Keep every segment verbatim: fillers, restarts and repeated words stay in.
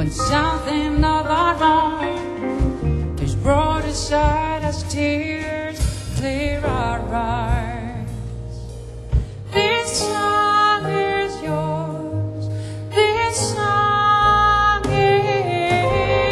when something of our own is brought aside as tears clear our eyes. This song is yours, this song is.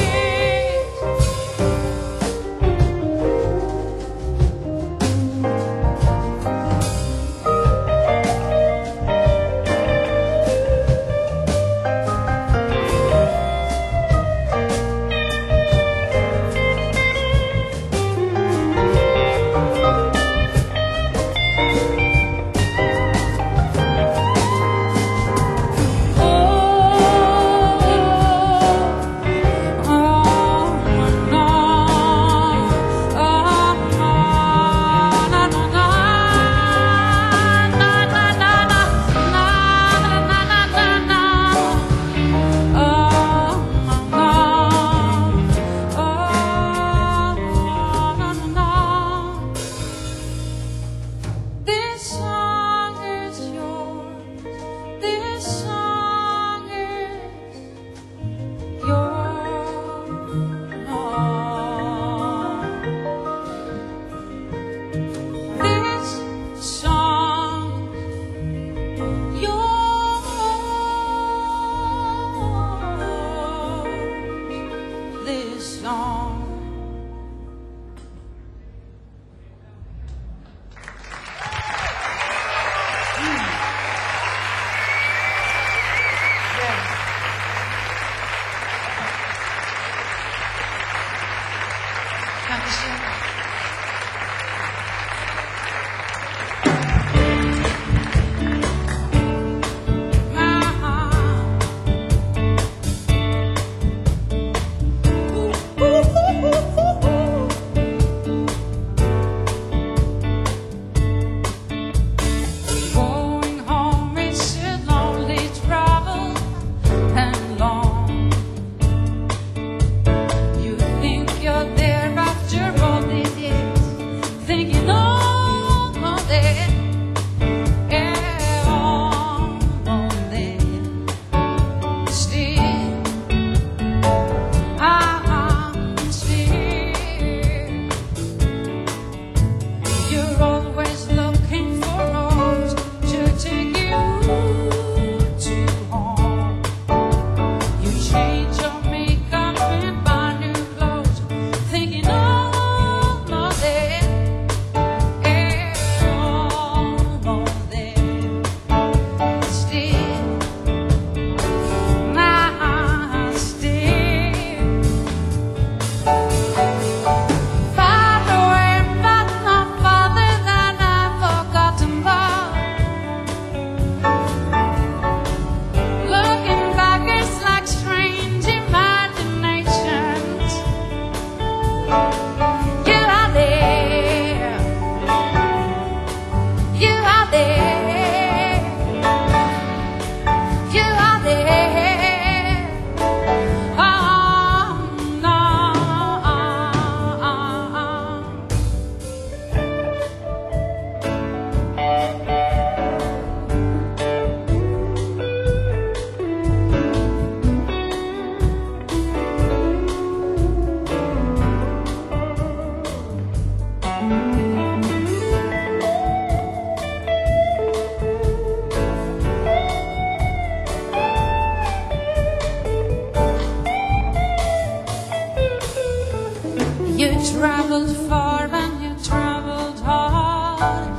You traveled far and you traveled hard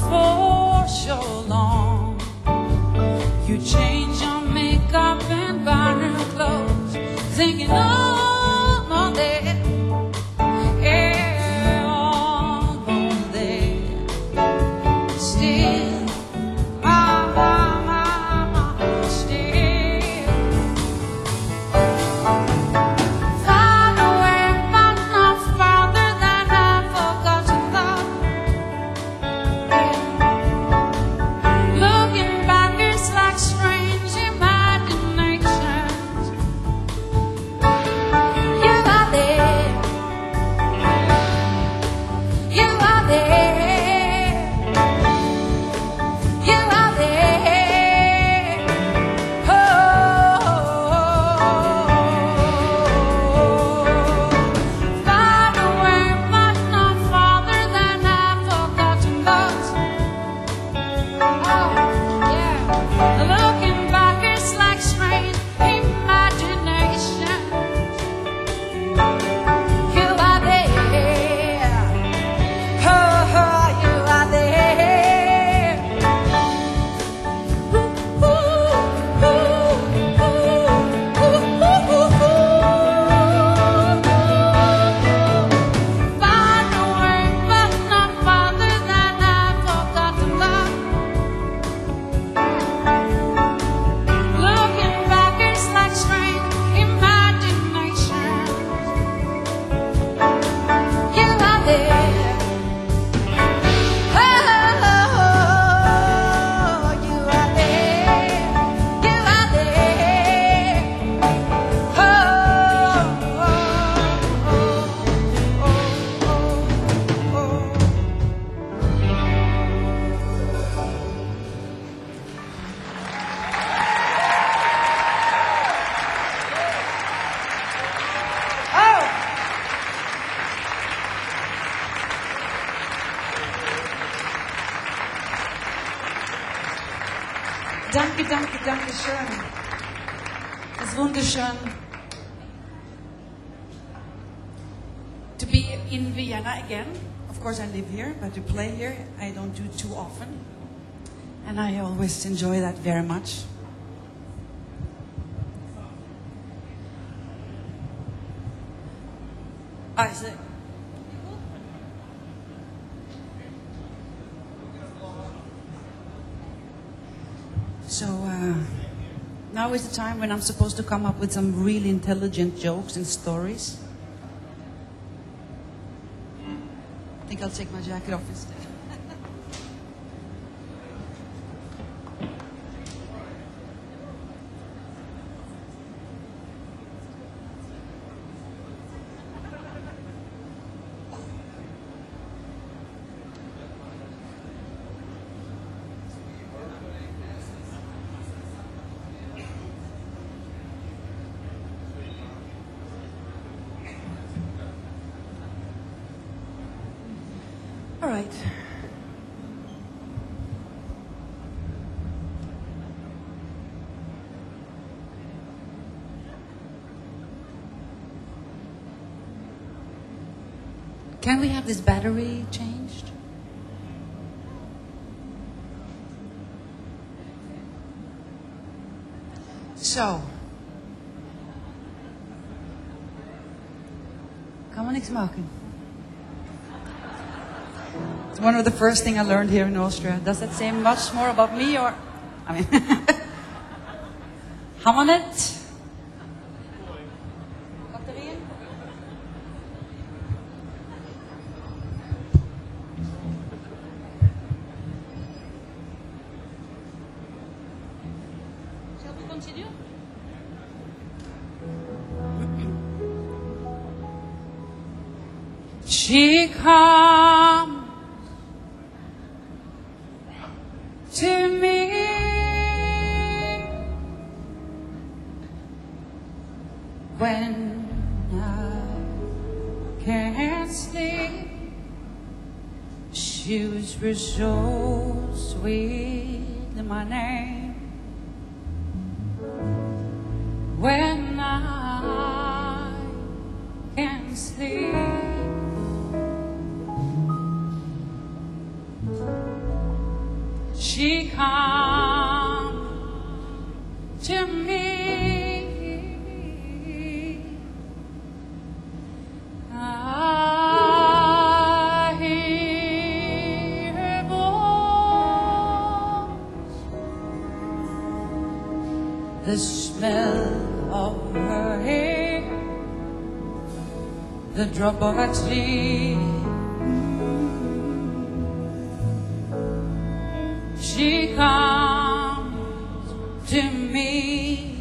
for so long. You changed your makeup and buy new clothes, thinking all on there, yeah, all on there. Still, my, my, my, my, still. Far away, but not farther than I forgot to love. Yeah. Looking back, it's like strange. Danke, danke, danke schön. Es ist wunderschön, to be in Vienna again. Of course, I live here, but to play here, I don't do too often. And I always enjoy that very much. I see. So uh, now is the time when I'm supposed to come up with some really intelligent jokes and stories. I think I'll take my jacket off instead. All right. Can we have this battery changed? So. Kan man niks maken? It's one of the first things I learned here in Austria. Does that say much more about me or... I mean... Hammanet? Batterien? Shall we continue? She comes to me when I can't sleep. She whispers so sweet in my name when I can't sleep. She comes to me. I hear her voice, the smell of her hair, the drop of her teeth. She comes to me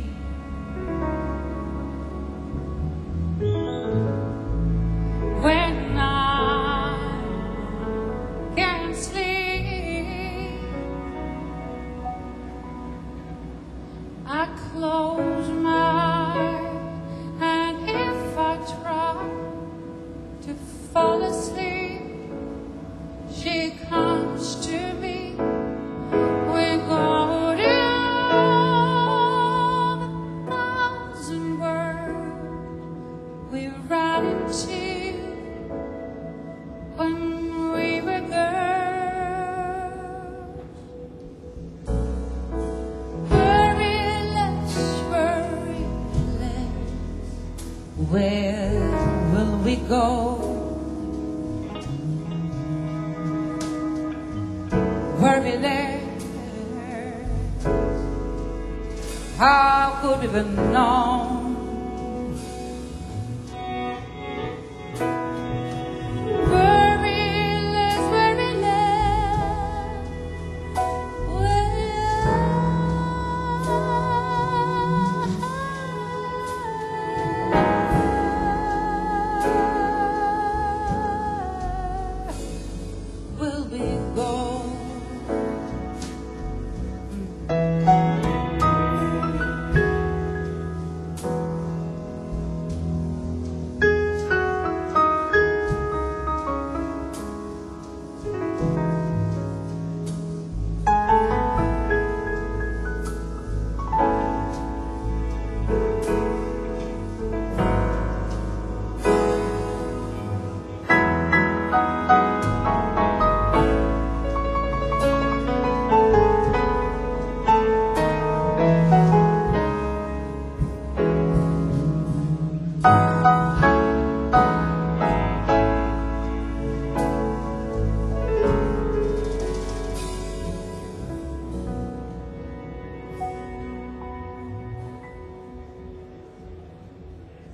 when I can't sleep. I close my eyes, and if I try to fall asleep, she comes to me. We go down a thousand words we ran into when we were girls. Worry less, worry less. Where will we go? Worry less. How could we have known? Worry less, worry less. Where will we go?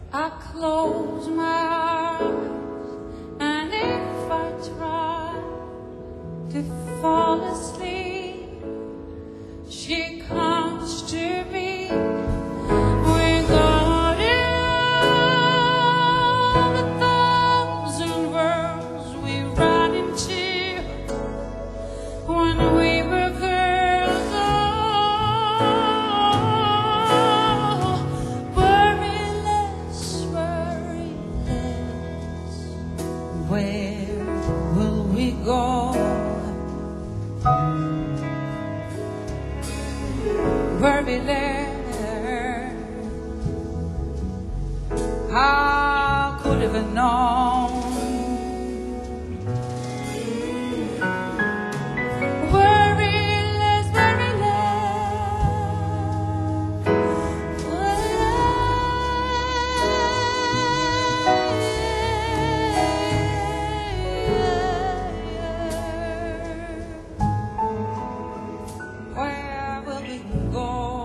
I close my eyes, and if I try to fall asleep, she comes to me with all the thousand words we ran into when we were girls. Oh, worryless, worryless, where will we go? Worryless, how could have known? Worryless, worryless, where will we go?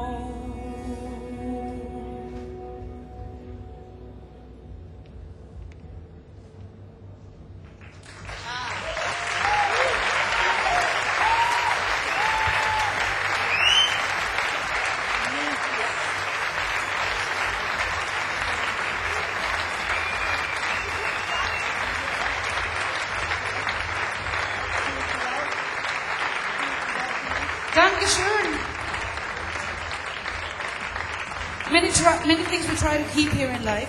Dankeschön. Many, try, many things we try to keep here in life.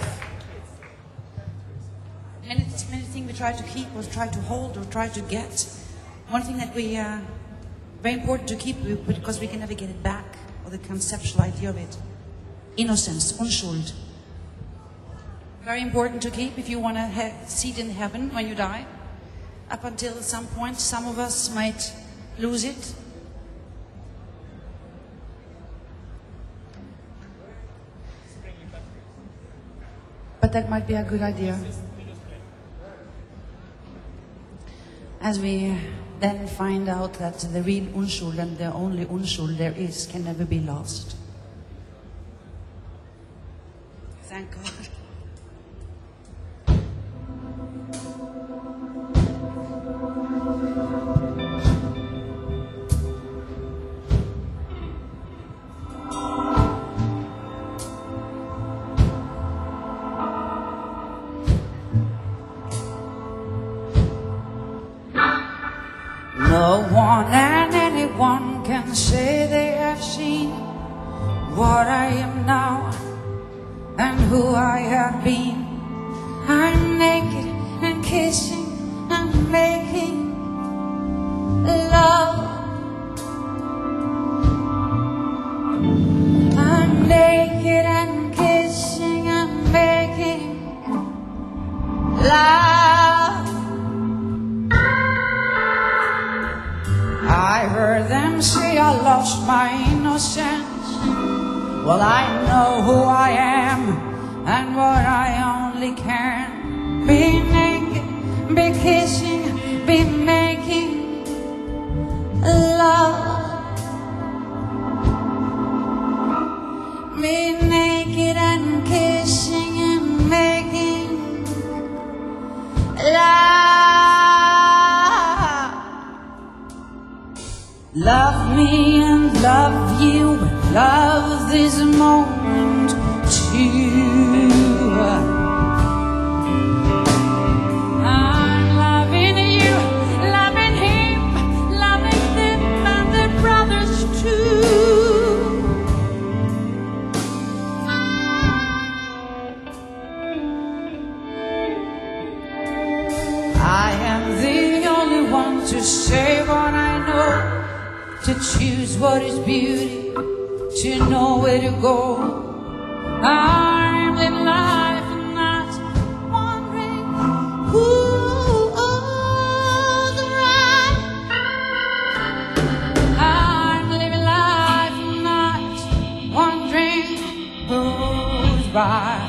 Many, many things we try to keep or try to hold or try to get. One thing that we, uh, very important to keep because we can never get it back, or the conceptual idea of it. Innocence, unschuld. Very important to keep if you want to have seat in heaven when you die. Up until some point, some of us might lose it. But that might be a good idea. As we then find out that the real unschuld and the only unschuld there is can never be lost. Thank God. No one and anyone can say they have seen what I am now and who I have been. I'm naked and kissing and making love. I'm naked and kissing and making love. I heard them say I lost my innocence. Well, I know who I am and what I only can. Be naked, be kissing, be making love. Be naked and kissing and making love. Love me and love you and love this moment too. I'm loving you, loving him, loving them and their brothers too. I am the only one to say what I know, to choose what is beauty, to know where to go. I'm living life and not wondering who's right. I'm living life and not wondering who's right.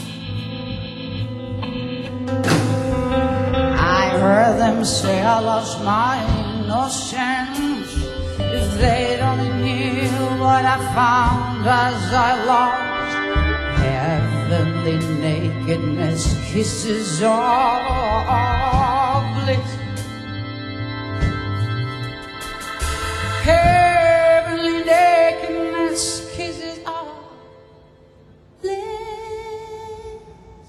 I heard them say I lost my innocence. If they only knew what I found as I lost heavenly nature. nakedness, kisses of bliss. Heavenly nakedness, kisses of bliss.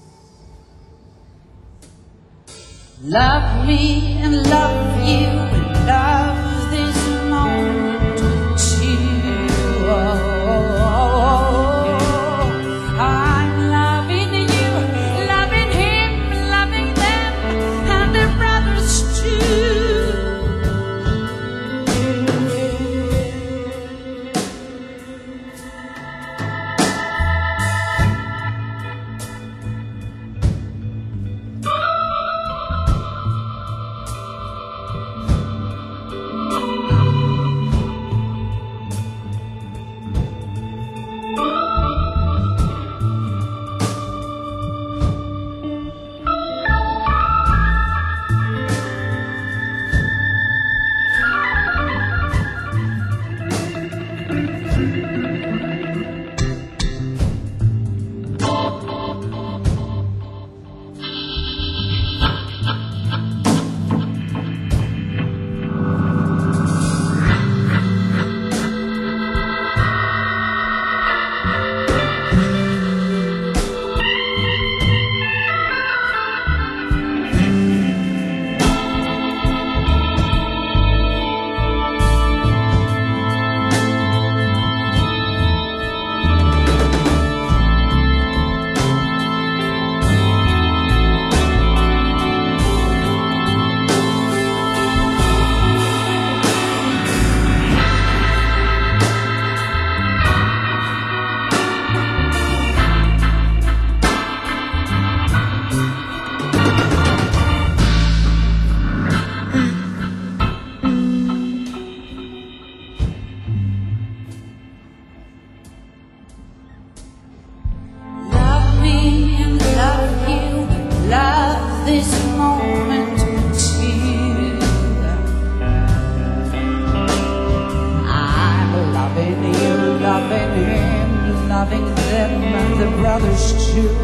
Love me and love you and love this moment too. I'm loving you, loving him, loving them and their brothers too. This moment too. I'm loving you, loving him, loving them and the brothers too.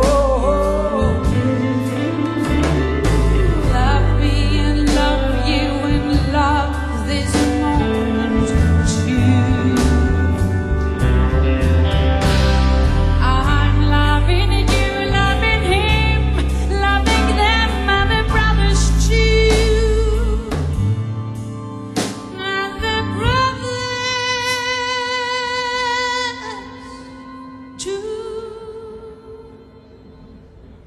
Love me and love you and love this moment too. I'm loving you, loving him, loving them and the brothers too. And the brothers too.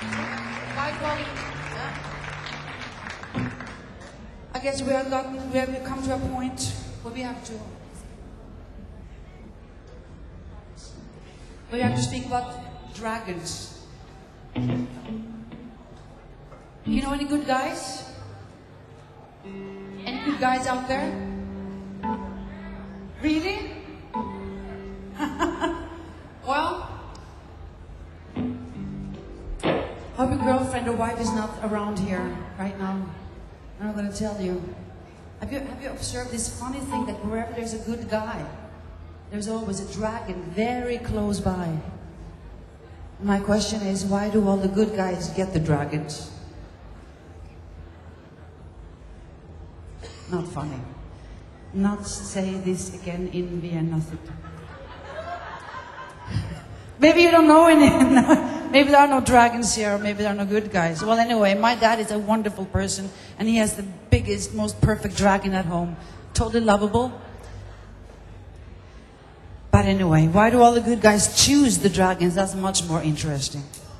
Why do all the- I guess we have gotten, we have come to a point where we have to, we have to speak about dragons. You know any good guys? Any good guys out there? Really? Well, hope your girlfriend or wife is not around here right now. I'm not going to tell you. Have you have you observed this funny thing that wherever there's a good guy, there's always a dragon very close by? My question is, why do all the good guys get the dragons? Not funny. Not say this again in Vienna. Maybe you don't know any. Maybe there are no dragons here, or maybe there are no good guys. Well, anyway, my dad is a wonderful person, and he has the biggest, most perfect dragon at home. Totally lovable. But anyway, why do all the good guys choose the dragons? That's much more interesting.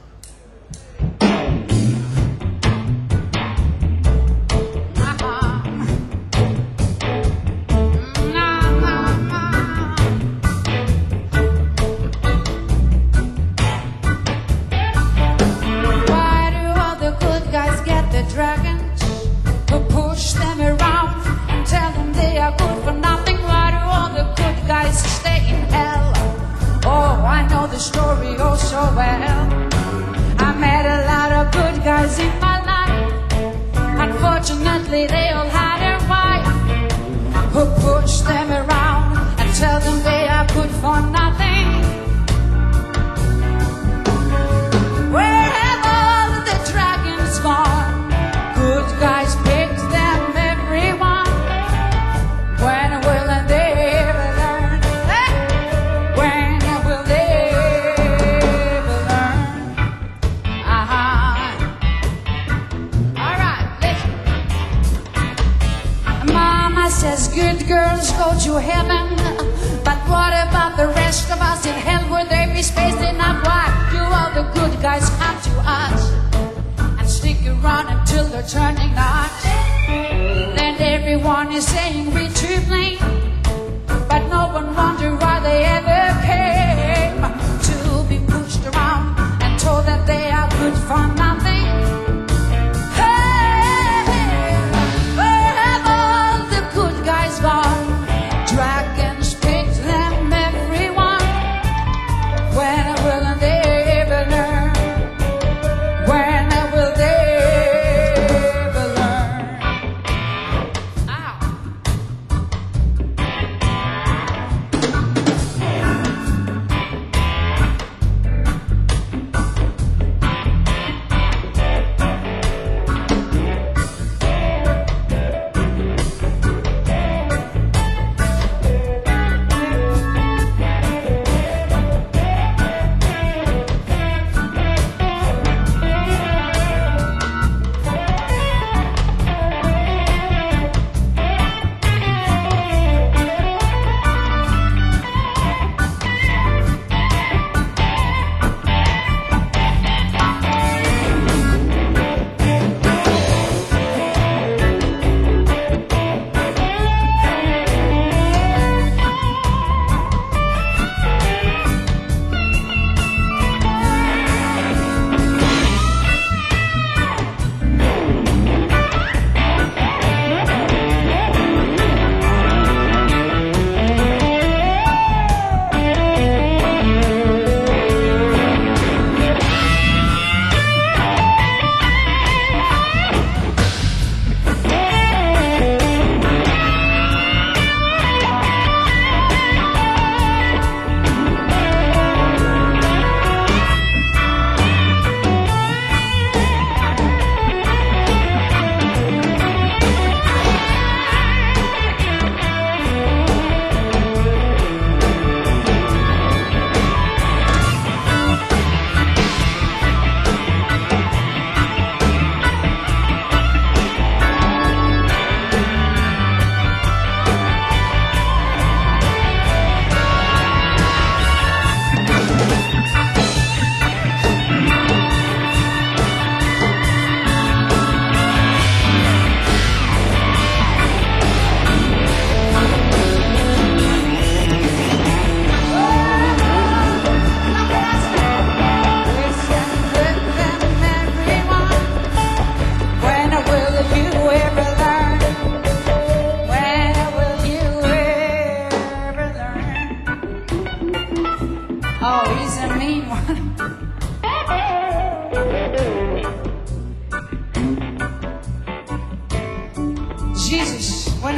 Dragons who push them around and tell them they are good for nothing. Why do all the good guys stay in hell? Oh, I know the story oh so well. I met a lot of good guys in my life. Unfortunately, they all had a wife who push them around and tell them they are good for nothing. Where have all the dragons gone? Good guys pick them, everyone. When will they ever learn? Hey! When will they ever learn? Uh-huh. All right, listen. Mama says good girls go to heaven, but what about the rest of us in hell? Will there be space enough? Why do all the good guys come to us? Stick around until they're turning knocks. Then everyone is saying we're to blame, but no one wondered why they ever came to be pushed around and told that they are good for nothing. Hey, where have all the good guys gone? Dragons pick them, everyone. When will they ever learn? When will they ever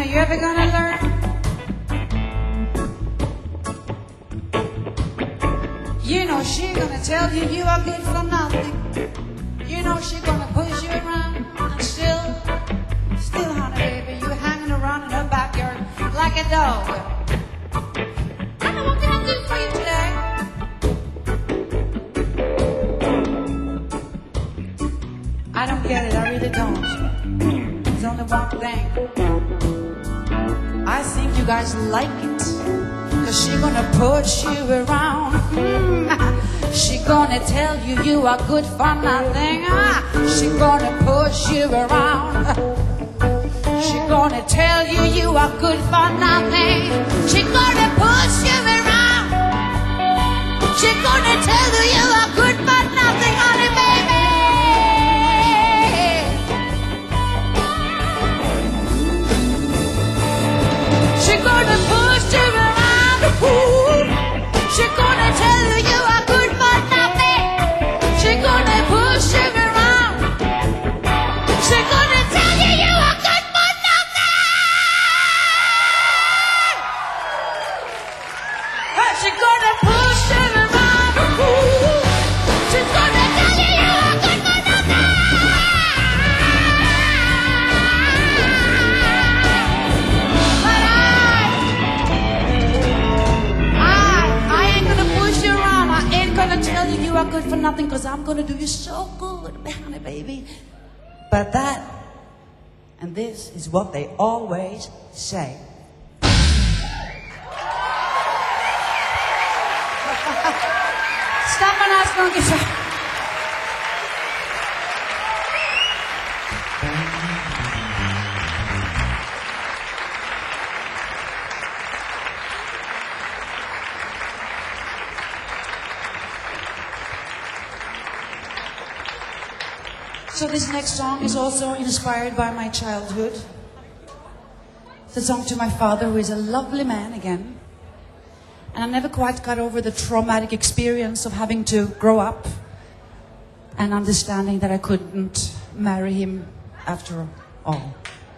you ever gonna learn? You know she gonna tell you you are good for nothing. You know she gonna push you around. And still, still, honey, baby, you hanging around in her backyard like a dog. I know what can I do for you today? I don't get it, I really don't. There's only one thing. I think you guys like it. Cause she gonna push you around. She gonna tell you you are good for nothing. She gonna push you around. She gonna tell you you are good for nothing. She gonna push you around. She gonna tell you you are good for nothing, honey, baby. She gonna push you around. Ooh. She gonna tell you you are good for nothing. She gonna push you around. She gonna tell you you are good for nothing. She gonna push you around. Ooh. She's gonna tell you you are good for nothing. But I, I, I ain't gonna push you around. I ain't gonna tell you you are good for nothing, cause I'm gonna do you so good, honey, baby. But that, and this is what they always say. Stop and ask, don't get you. So this next song is also inspired by my childhood. It's a song to my father, who is a lovely man again. And I never quite got over the traumatic experience of having to grow up and understanding that I couldn't marry him after all.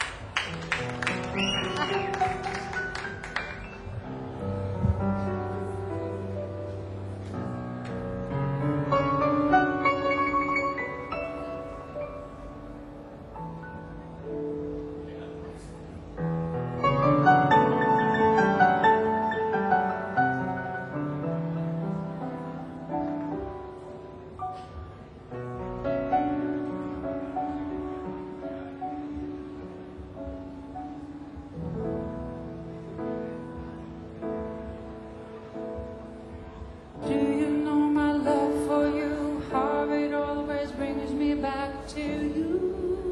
Do you know my love for you, how it always brings me back to you?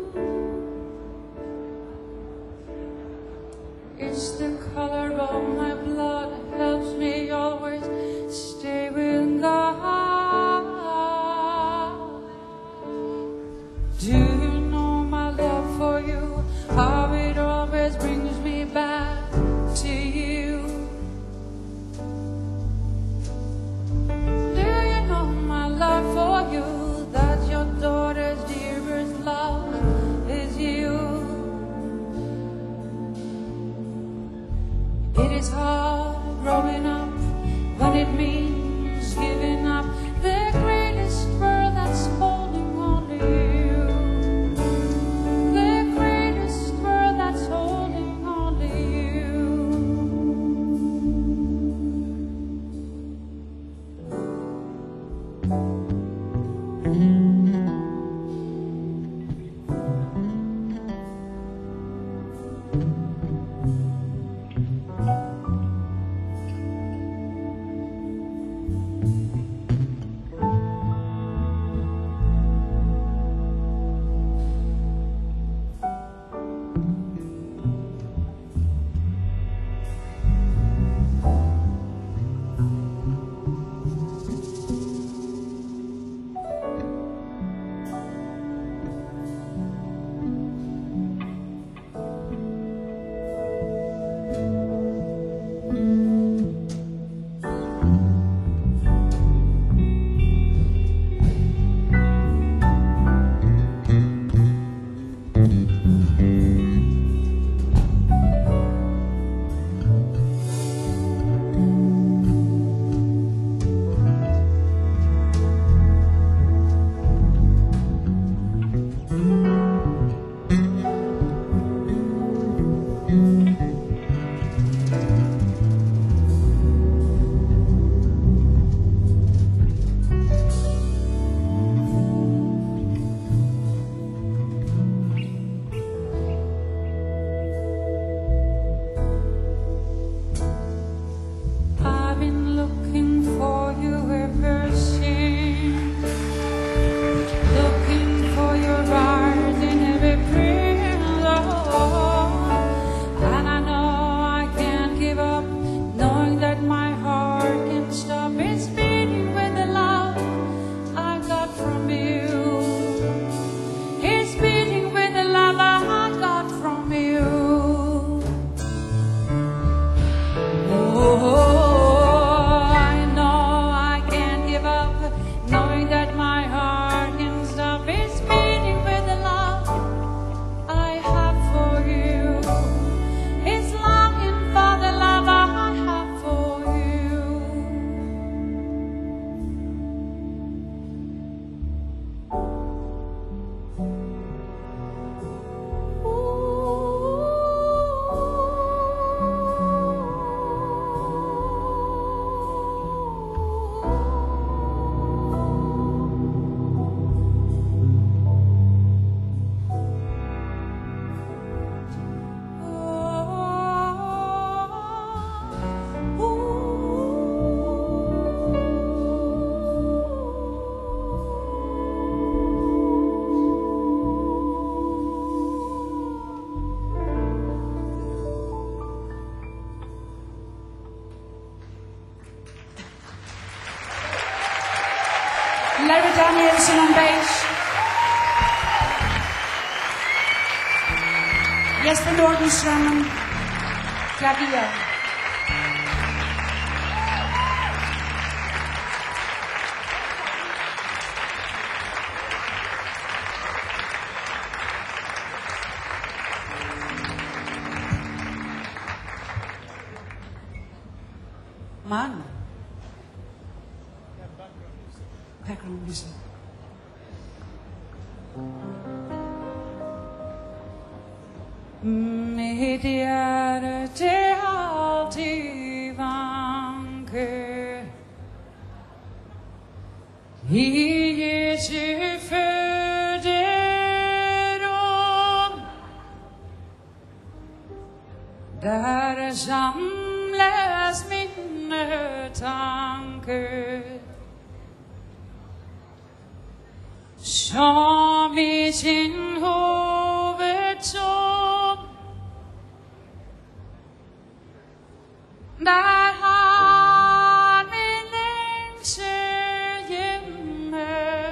It's the color of my blood, helps me always stay with God. Do you know my love for you, how it always brings me back to you? Love for you, that your daughter's dearest love is you. It is hard growing up when it means giving up the greatest world that's holding on to you. Larry Danielsen on bass. Jesper Nordenström on klavier. Man. Background music. Mitt hjerte alltid vanker i Jesu føderom. Der samles mine tanker som i sin hovedsom. Der har min lengsel hjemme.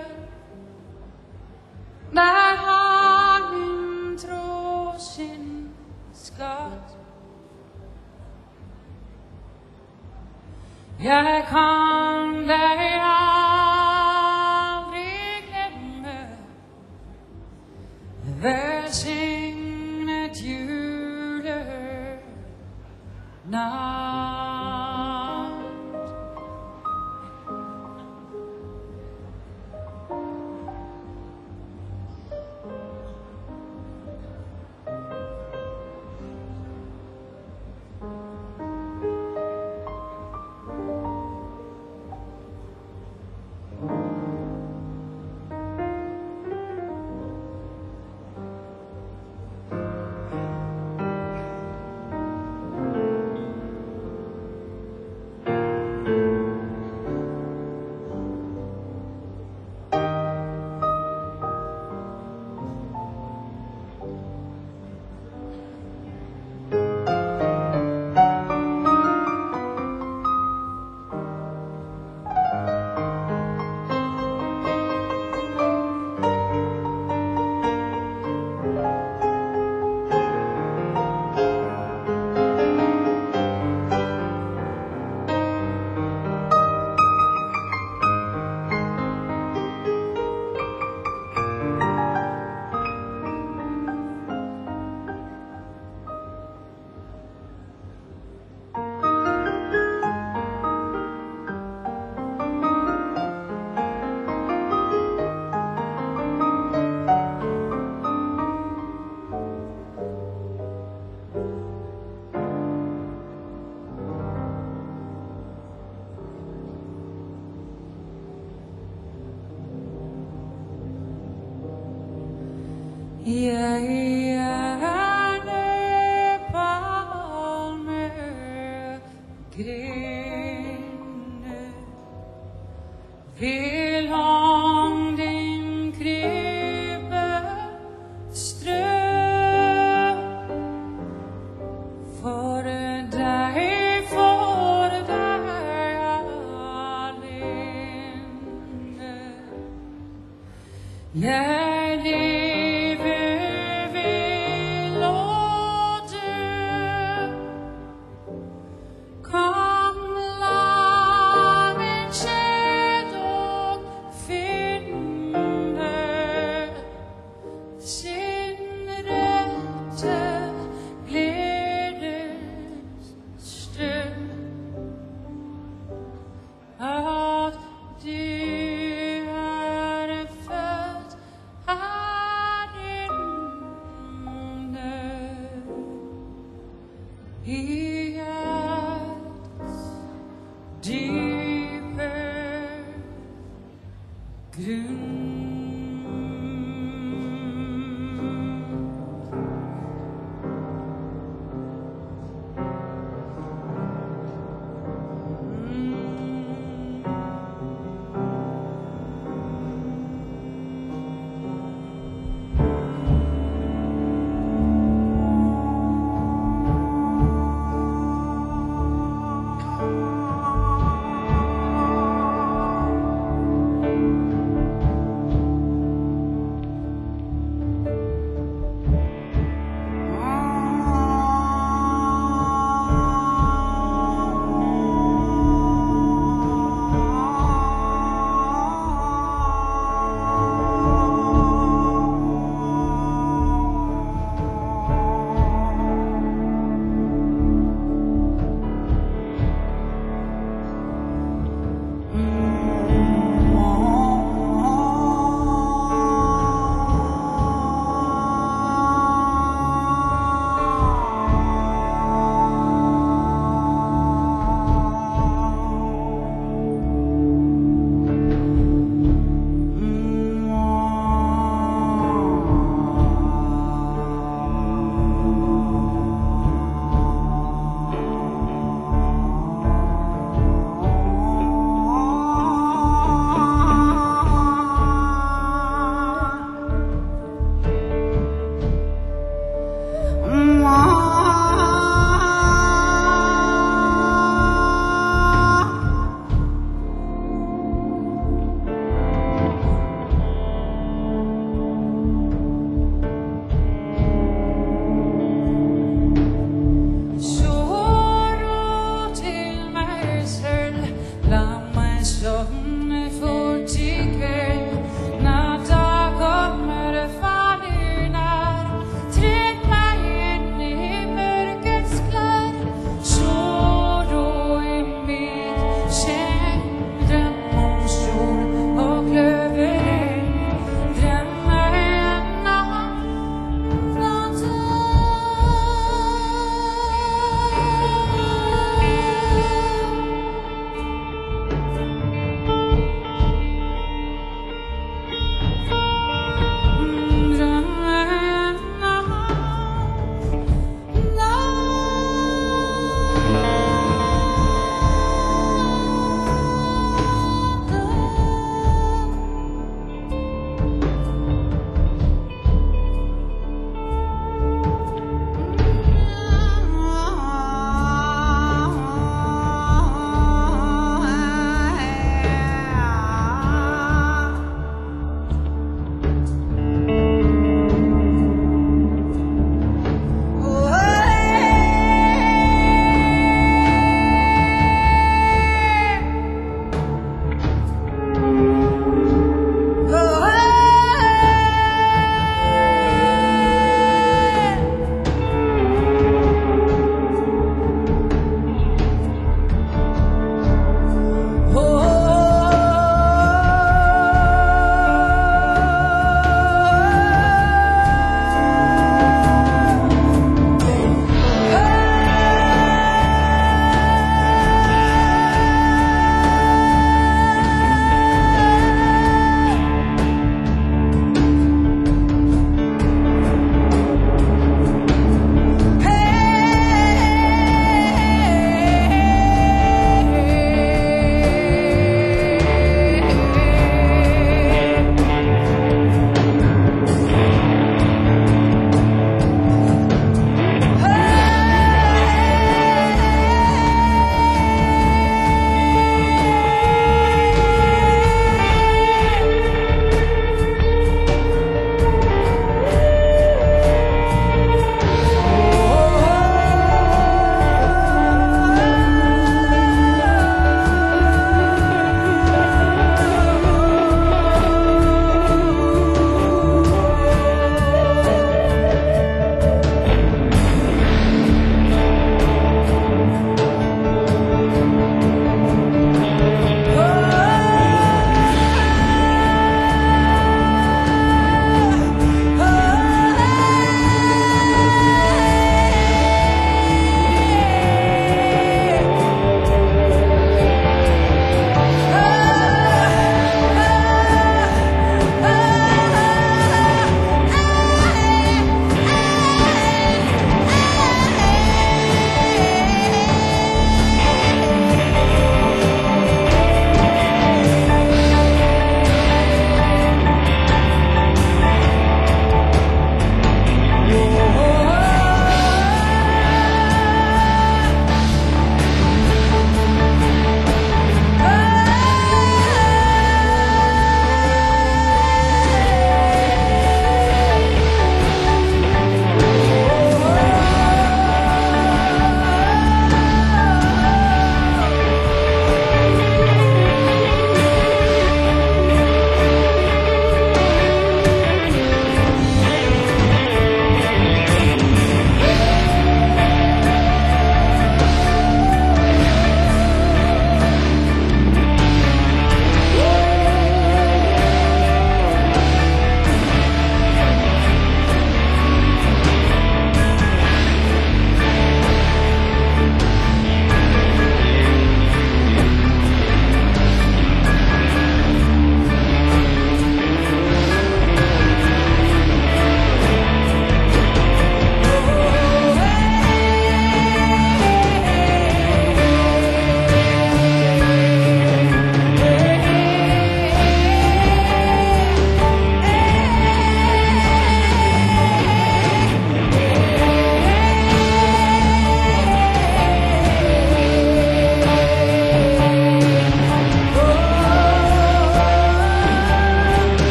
Der har min tro sin skatt. Jeg kan deg aldri glemme. Velsignet julenatt. Jeg gjerne palmegrene vil om din krype strø for deg, for deg alene. Jeg lever vil og dø. Kom, la min sjel dog finne sin rette gledes stund. At du er født av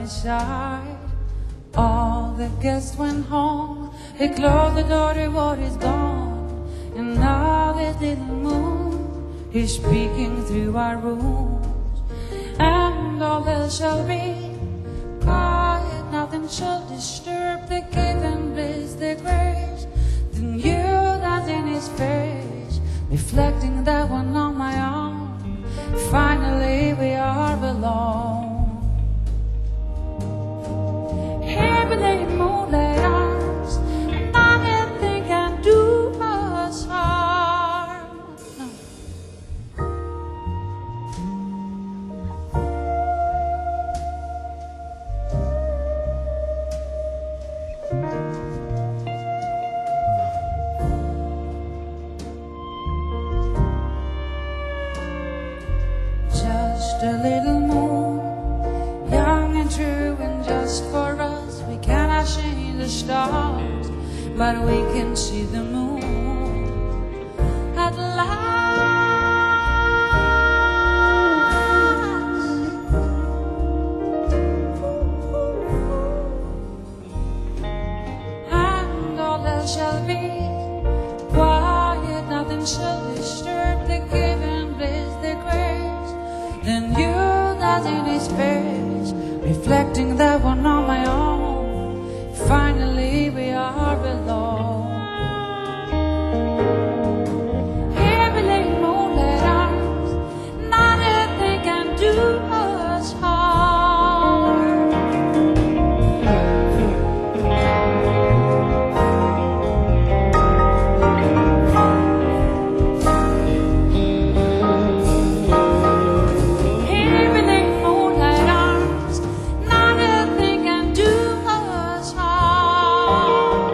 my side. All the guests went home. They closed the door to what is gone. And now this little moon is speaking through our rooms. And all that shall be quiet, nothing shall disturb the given bliss, the grace. The new that's in his face, reflecting that one on my own. Finally we are alone. Every day moonlight arms, nothing can do us harm. No. Just a little moon, young and true, and just for us. We cannot change the stars, but we can see the moon at last. And all that shall be quiet, nothing shall disturb the given bliss, the grace. Then you that's in his face, reflecting that one on my own. Finally we are alone. Every late moonlight arms, nothing can do us harm. Every late moonlight arms, nothing can do us harm.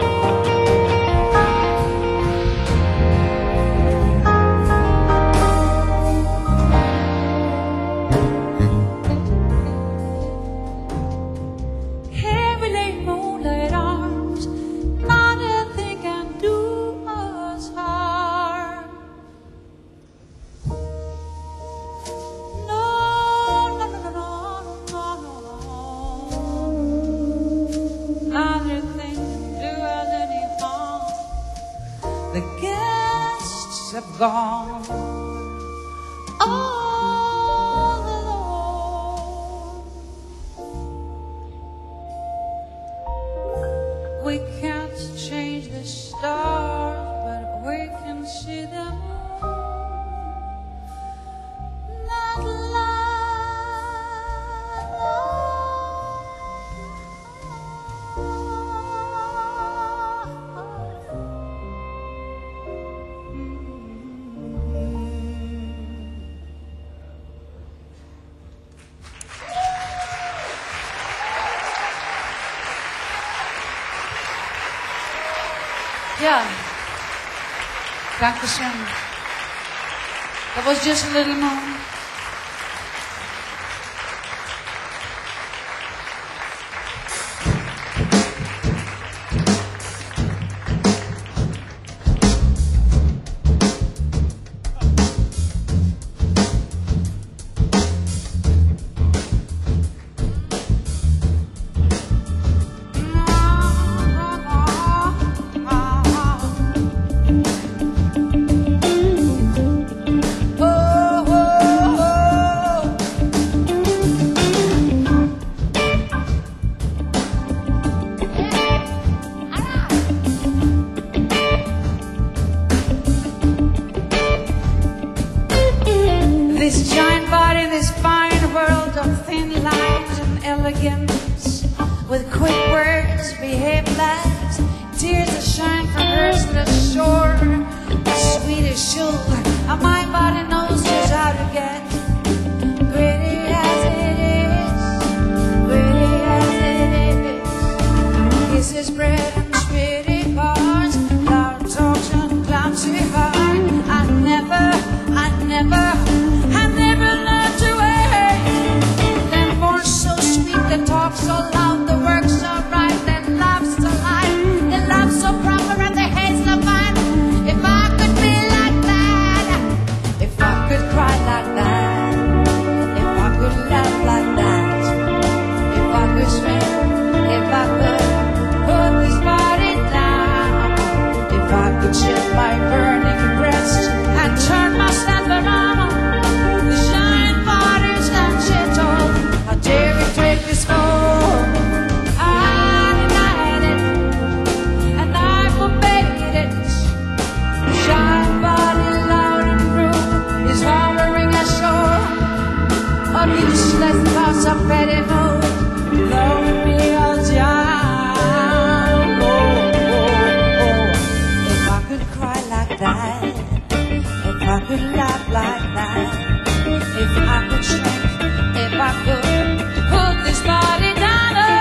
Every late moonlight arms, nothing can do us harm. No, no, no, no, no, no, no. Nothing can do us any harm. The guests have gone all alone. We can't change the stars, but we can see them not Yeah. Dankeschön. That was just a little moon. This giant body, this fine world of thin lines and elegance, with quick words, behave like tears that shine from hers to the shore. Sweet as sugar, and my body knows just how to get gritty as it is, gritty as it is. Kisses, bread, and sweetie bars, loud talks and clumsy heart. I never, I never. They talk so loud, the work so right, they love so light, they love so proper, and they hate so fine. If I could be like that. I could laugh like that, if I could shrink, if I could put this body down.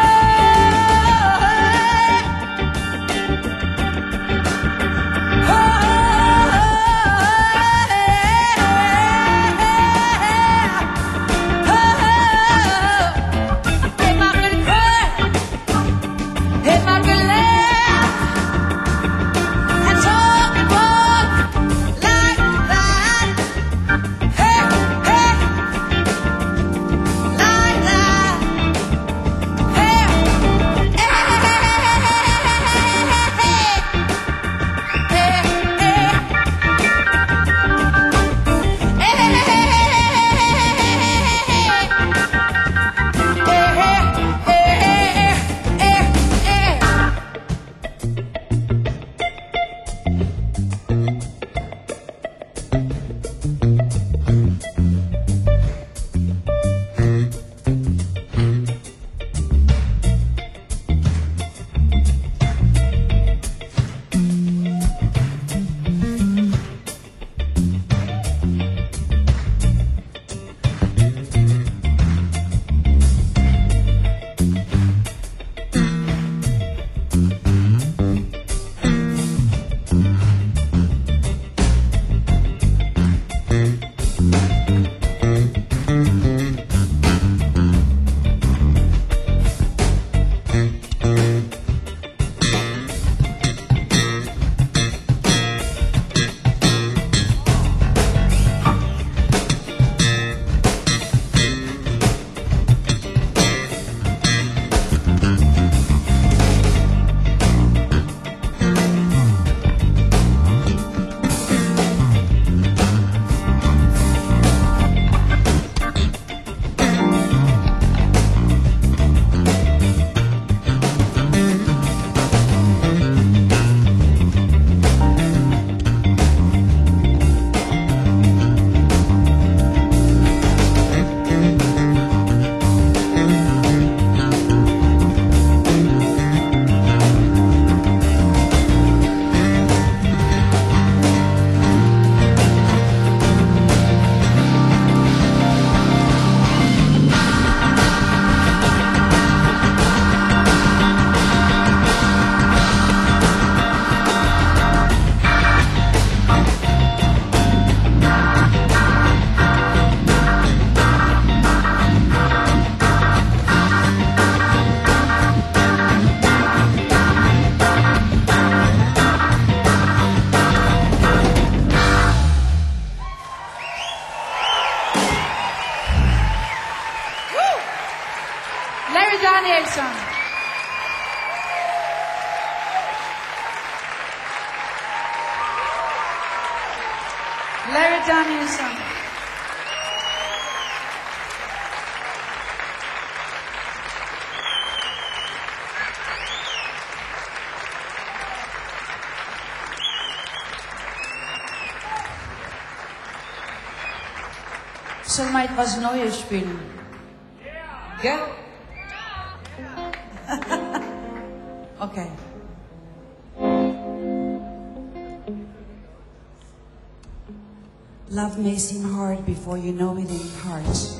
Larry Danielsson. Larry Danielsson. Zullen wij het was nooit spelen? Ja? Oké. Love may seem hard before you know it in heart.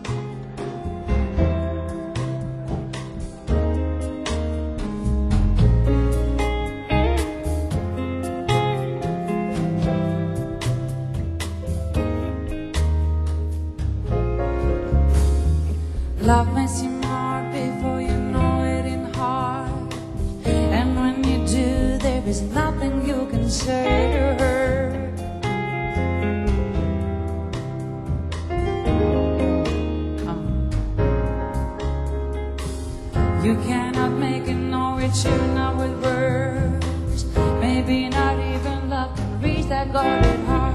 Love may seem hard before you know it in heart. And when you do, there is nothing you can say to her. Oh. You cannot make it know it's you, not with words. Maybe not even love can reach that guarded heart.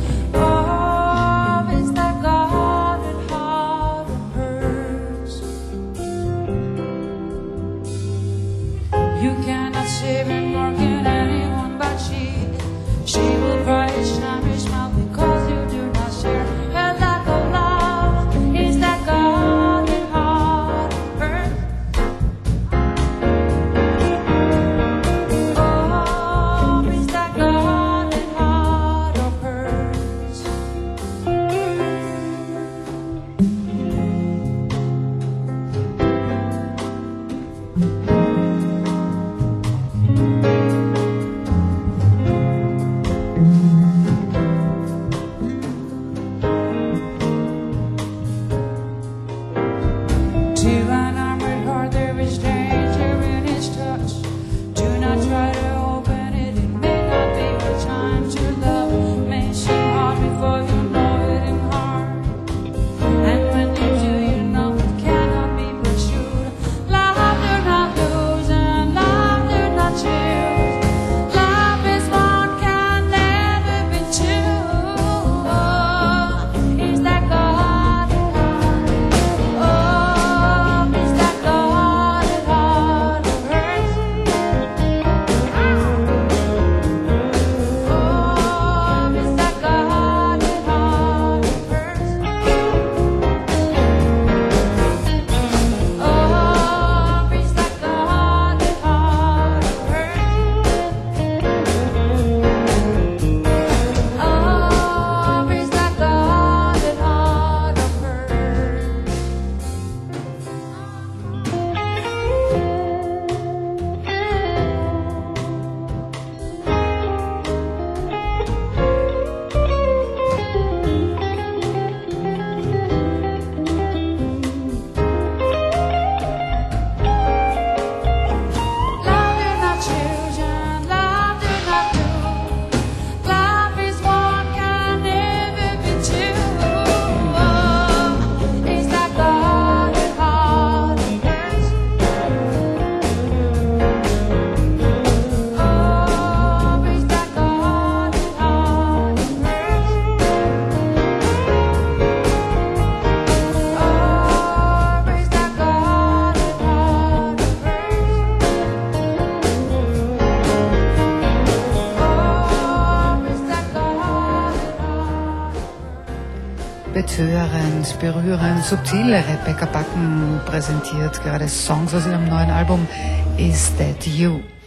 Oh, it's that guarded heart of hers. You cannot save it nor can anyone, but she, she will cry and shine her smile because you do not share her lack of love. Is that guarded heart of hers? Oh, is that guarded heart? betörend, berührend, subtile Rebecca Backen präsentiert gerade Songs aus ihrem neuen Album Is That You?